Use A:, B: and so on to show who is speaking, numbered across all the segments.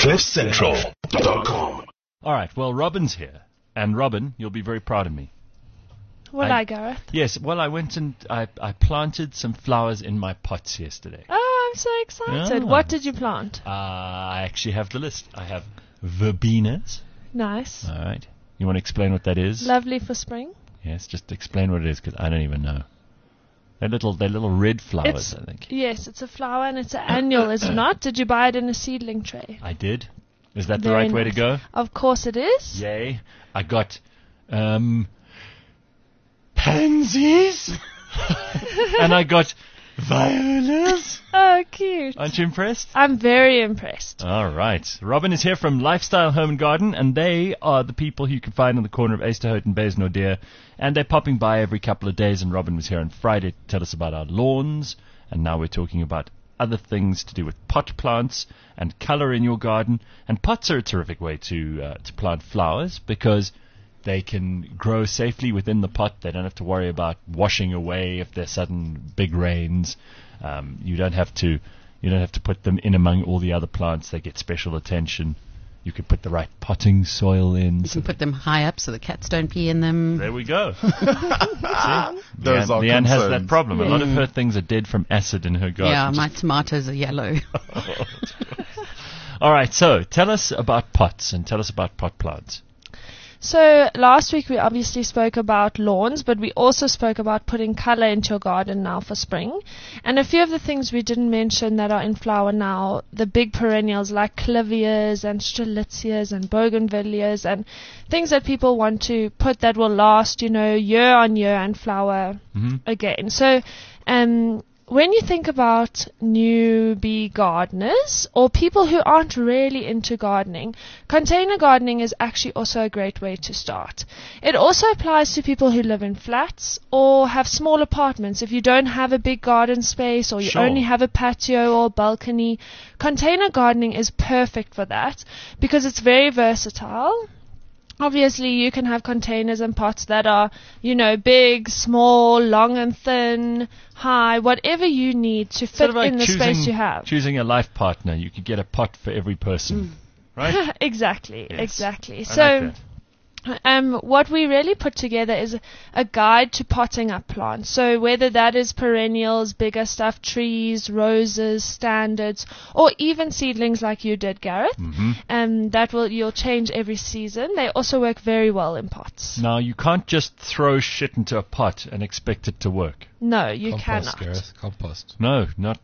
A: CliffCentral.com.
B: All right, well, Robin's here. And Robin, you'll be very proud of me.
C: Will I, Gareth?
B: Yes, well, I went and I planted some flowers in my pots yesterday.
C: Oh, I'm so excited.
B: Yeah.
C: What did you plant?
B: I actually have the list. I have verbenas.
C: Nice.
B: All right. You want to explain what that is?
C: Lovely for spring.
B: Yes, just explain what it is, because I don't even know. They're little red flowers, I think.
C: Yes, it's a flower and it's an annual, is it not? Did you buy it in a seedling tray?
B: I did. Is that the
C: Very
B: right way to
C: nice.
B: go?
C: Of course it is.
B: Yay. I got pansies. And I got violas.
C: Oh, cute.
B: Aren't you impressed?
C: I'm very impressed.
B: All right. Robin is here from Lifestyle Home and Garden, and they are the people who you can find on the corner of Easterhout and Baysnordeer. And they're popping by every couple of days, and Robin was here on Friday to tell us about our lawns. And now we're talking about other things to do with pot plants and colour in your garden. And pots are a terrific way to plant flowers because they can grow safely within the pot. They don't have to worry about washing away if there's sudden big rains. You don't have to put them in among all the other plants. They get special attention. You can put the right potting soil in.
D: You can put them high up so the cats don't pee in them.
B: There we go.
A: Those are
B: Leanne has that
A: concerns.
B: problem. A lot of her things are dead from acid in her garden.
D: Yeah, my tomatoes are yellow.
B: All right, so tell us about pots and tell us about pot plants.
C: So last week we obviously spoke about lawns, but we also spoke about putting colour into your garden now for spring. And a few of the things we didn't mention that are in flower now, the big perennials like clivias and strelitzias and bougainvilleas and things that people want to put that will last, year on year and flower again. So, when you think about newbie gardeners or people who aren't really into gardening, container gardening is actually also a great way to start. It also applies to people who live in flats or have small apartments. If you don't have a big garden space or you only have a patio or balcony, container gardening is perfect for that because it's very versatile. Obviously, you can have containers and pots that are, big, small, long and thin, high, whatever you need to fit in the space you have.
B: Choosing a life partner, you could get a pot for every person, right?
C: Exactly.
B: I
C: So,
B: like that.
C: what we really put together is a guide to potting up plants. So whether that is perennials, bigger stuff, trees, roses, standards, or even seedlings like you did, Gareth, you'll change every season. They also work very well in pots.
B: Now, you can't just throw shit into a pot and expect it to work.
C: No, you
E: Compost,
C: cannot.
E: Gareth, compost.
B: No, not.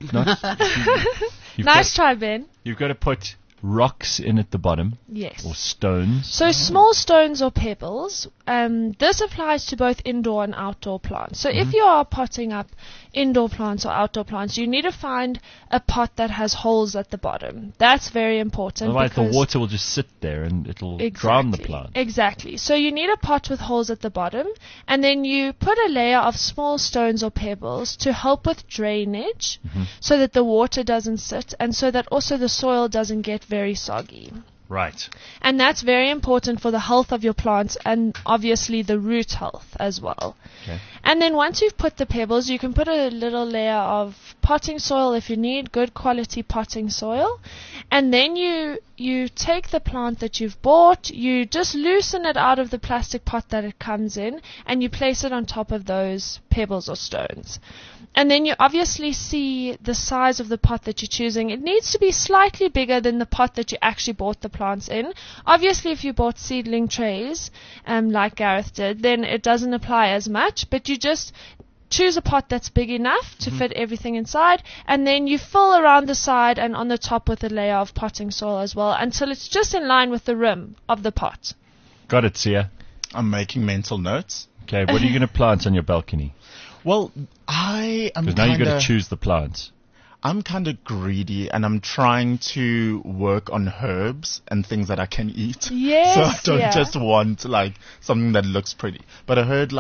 C: Nice try, Ben.
B: You've got to put rocks in at the bottom.
C: Yes.
B: Or stones.
C: So small stones or pebbles, this applies to both indoor and outdoor plants. So if you are potting up indoor plants or outdoor plants, you need to find a pot that has holes at the bottom. That's very important.
B: Otherwise the water will just sit there and it'll drown the plant.
C: Exactly. So you need a pot with holes at the bottom, and then you put a layer of small stones or pebbles to help with drainage so that the water doesn't sit and so that also the soil doesn't get very soggy.
B: Right.
C: And that's very important for the health of your plants and obviously the root health as well.
B: Okay.
C: And then once you've put the pebbles, you can put a little layer of potting soil if you need, good quality potting soil. And then you take the plant that you've bought, you just loosen it out of the plastic pot that it comes in, and you place it on top of those pebbles or stones. And then you obviously see the size of the pot that you're choosing. It needs to be slightly bigger than the pot that you actually bought the plants in. Obviously, if you bought seedling trays, like Gareth did, then it doesn't apply as much. But you just choose a pot that's big enough to fit everything inside. And then you fill around the side and on the top with a layer of potting soil as well until it's just in line with the rim of the pot.
B: Got it, Sia.
A: I'm making mental notes.
B: Okay, what are you going to plant on your balcony?
A: Well, I am
B: Because now you've got to choose the plants.
A: I'm kind of greedy, and I'm trying to work on herbs and things that I can eat.
C: Yes,
A: So I don't just want something that looks pretty. But I heard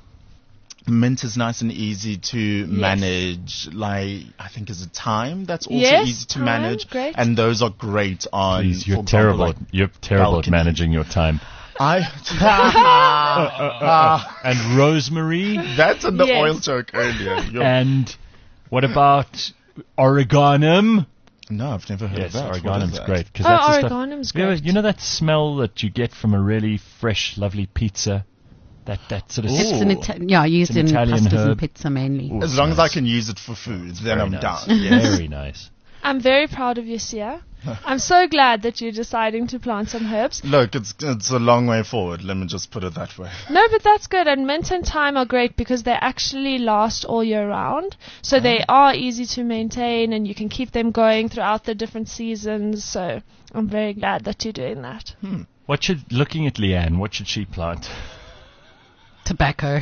A: mint is nice and easy to manage. I think is it thyme that's also easy to manage.
C: Great.
A: And those are great on.
B: Please, you're terrible. You're terrible at
A: balcony.
B: managing your time. And rosemary.
A: That's in the
C: Yes.
A: oil joke earlier.
B: And what about oreganum?
A: No, I've never heard
B: Yes,
A: of that. What is
B: oreganum's
A: that?
B: great. 'Cause
C: Oh,
B: that's the stuff-
C: oreganum's
B: You know-
C: great.
B: You know that smell that you get from a really fresh, lovely pizza? That sort of...
A: Ooh.
D: It's used
B: It's an
D: in
B: Italian
D: pastas
B: herb.
D: and pizza mainly.
B: Ooh,
A: As long as
B: nice.
A: I can use it for food, then
B: Very
A: I'm
B: nice.
A: down. Yes.
B: Very nice.
C: I'm very proud of you, Sia. I'm so glad that you're deciding to plant some herbs.
A: Look, it's a long way forward. Let me just put it that way.
C: No, but that's good. And mint and thyme are great because they actually last all year round. So they are easy to maintain and you can keep them going throughout the different seasons. So I'm very glad that you're doing that.
B: Looking at Leanne, what should she plant?
D: Tobacco.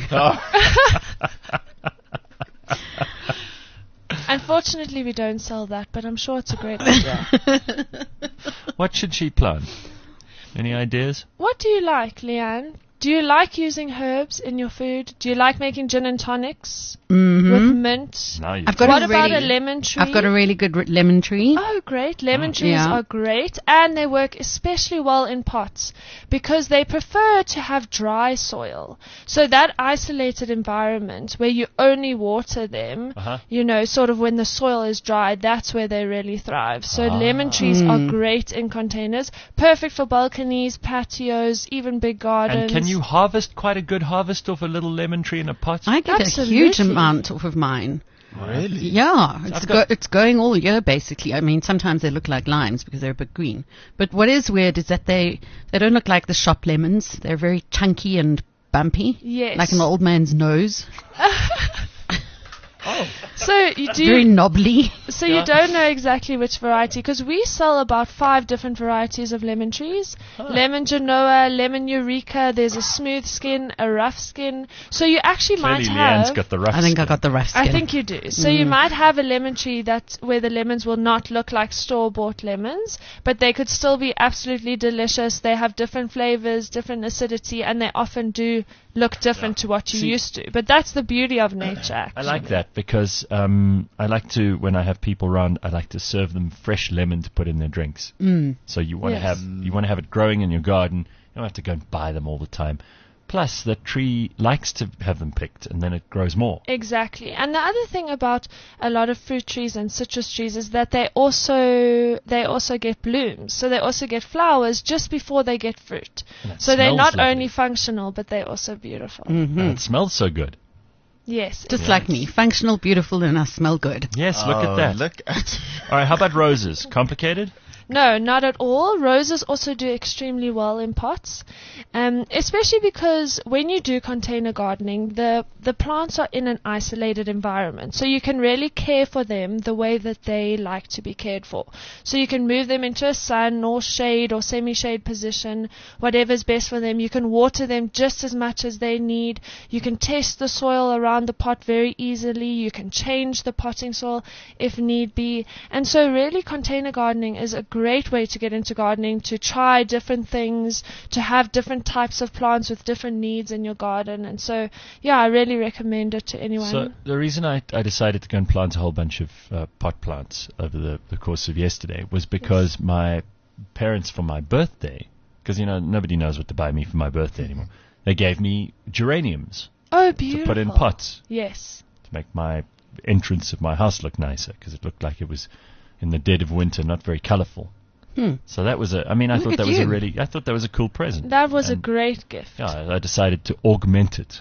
C: Unfortunately, we don't sell that, but I'm sure it's a great idea.
B: What should she plant? Any ideas?
C: What do you like, Leanne? Do you like using herbs in your food? Do you like making gin and tonics with mint?
B: Now you
D: I've got
C: What
D: a
C: about a
D: really-
C: lemon tree?
D: I've got a really good lemon tree.
C: Oh, great. Lemon trees
D: Yeah.
C: are great, and they work especially well in pots because they prefer to have dry soil. So that isolated environment where you only water them, sort of when the soil is dry, that's where they really thrive. So lemon trees are great in containers, perfect for balconies, patios, even big gardens.
B: And can you harvest quite a good harvest off a little lemon tree in a pot?
D: I get
C: Absolutely.
D: a huge amount off of mine.
A: Really?
D: Yeah,
B: I've got-
D: it's going all year basically. I mean, sometimes they look like limes because they're a bit green. But what is weird is that they don't look like the shop lemons. They're very chunky and bumpy.
C: Yes.
D: Like an old man's nose.
C: So you do.
D: Very knobbly.
C: So you don't know exactly which variety, because we sell about 5 different varieties of lemon trees. Lemon Genoa, lemon Eureka, there's a smooth skin, a rough skin. So you actually
B: Clearly
C: might
B: Leanne's
C: have...
B: got the rough
D: I think
B: skin.
D: I got the rough skin.
C: I think you do. So you might have a lemon tree where the lemons will not look like store-bought lemons, but they could still be absolutely delicious. They have different flavors, different acidity, and they often do look different to what you used to. But that's the beauty of nature,
B: I
C: actually.
B: like that because I like to, when I have people around, I like to serve them fresh lemon to put in their drinks. So you want to
C: Yes.
B: have it growing in your garden. You don't have to go and buy them all the time. Plus, the tree likes to have them picked, and then it grows more.
C: Exactly. And the other thing about a lot of fruit trees and citrus trees is that they also get blooms. So they also get flowers just before they get fruit.
B: And it
C: So they're
B: smells
C: not
B: lovely.
C: only functional, but they're also beautiful.
B: And it smells so good.
C: Yes.
D: Just like me. Functional, beautiful, and I smell good.
B: Yes, look at that.
A: Look at
B: All right, how about roses? Complicated?
C: No, not at all. Roses also do extremely well in pots, especially because when you do container gardening, the plants are in an isolated environment, so you can really care for them the way that they like to be cared for. So you can move them into a sun or shade or semi-shade position, whatever's best for them. You can water them just as much as they need. You can test the soil around the pot very easily. You can change the potting soil if need be. And so really container gardening is a great way to get into gardening, to try different things, to have different types of plants with different needs in your garden. And so, yeah, I really recommend it to anyone.
B: So the reason I decided to go and plant a whole bunch of pot plants over the course of yesterday was because my parents, for my birthday, because, nobody knows what to buy me for my birthday anymore, they gave me geraniums
C: oh, beautiful.
B: to put in pots
C: Yes.
B: to make my entrance of my house look nicer, because it looked like it was in the dead of winter, not very colourful. So that was I
D: Look at you.
B: I thought that was a cool present.
C: That was a
B: And,
C: great gift.
B: Yeah, I decided to augment it.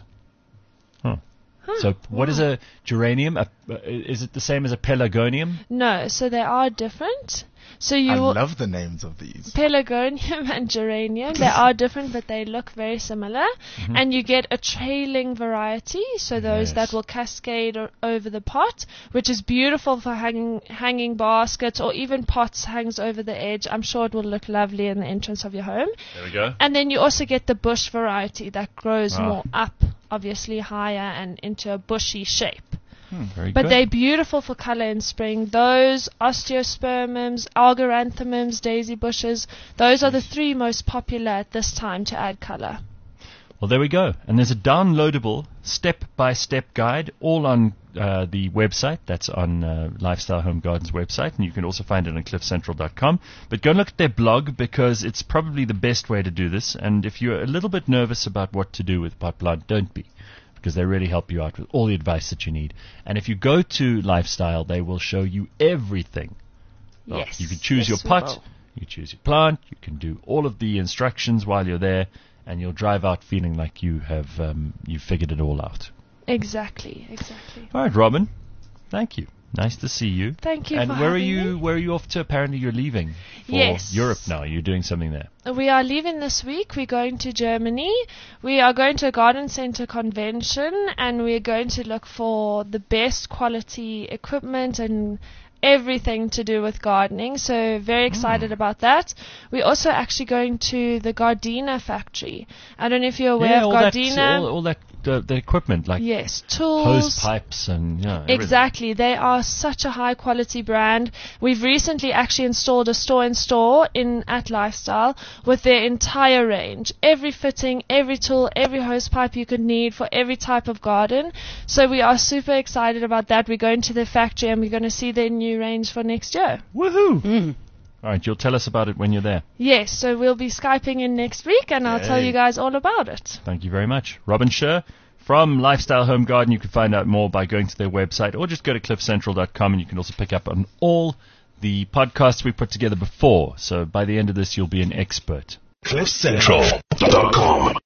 B: So what is a geranium? Is it the same as a pelargonium?
C: No, so they are different. So
A: I
C: you
A: love the names of these.
C: pelargonium and geranium, they are different, but they look very similar. And you get a trailing variety, so those
B: Yes.
C: that will cascade over the pot, which is beautiful for hanging baskets or even pots hangs over the edge. I'm sure it will look lovely in the entrance of your home.
B: There we go.
C: And then you also get the bush variety that grows more up, obviously higher and into a bushy shape.
B: Very
C: But
B: good.
C: they're beautiful for colour in spring. Those, osteospermums, algaranthemums, daisy bushes, those are the 3 most popular at this time to add colour.
B: Well, there we go. And there's a downloadable step-by-step guide all on the website. That's on Lifestyle Home Gardens website, and you can also find it on cliffcentral.com. But go and look at their blog, because it's probably the best way to do this. And if you're a little bit nervous about what to do with pot plant, don't be, because they really help you out with all the advice that you need. And if you go to Lifestyle, they will show you everything
C: Yes.
B: You can choose your pot, you can choose your plant, you can do all of the instructions while you're there, and you'll drive out feeling like you have you figured it all out.
C: Exactly.
B: All right, Robin. Thank you. Nice to see you.
C: Thank you.
B: And
C: for
B: where are
C: having
B: you?
C: me.
B: Where are you off to? Apparently, you're leaving for
C: Yes.
B: Europe now. You're doing something there.
C: We are leaving this week. We're going to Germany. We are going to a garden center convention, and we're going to look for the best quality equipment and everything to do with gardening. So very excited about that. We're also actually going to the Gardena factory. I don't know if you're aware of Gardena.
B: All that the equipment, like
C: Yes, tools,
B: hose pipes and everything.
C: Exactly. They are such a high quality brand. We've recently actually installed a store-in-store at Lifestyle with their entire range. Every fitting, every tool, every hose pipe you could need for every type of garden. So we are super excited about that. We're going to the factory and we're going to see their new range for next year.
B: Woohoo! All right, you'll tell us about it when you're there.
C: Yes, so we'll be Skyping in next week and I'll tell you guys all about it.
B: Thank you very much. Robin Scher from Lifestyle Home Garden. You can find out more by going to their website or just go to cliffcentral.com, and you can also pick up on all the podcasts we put together before. So by the end of this, you'll be an expert.
E: cliffcentral.com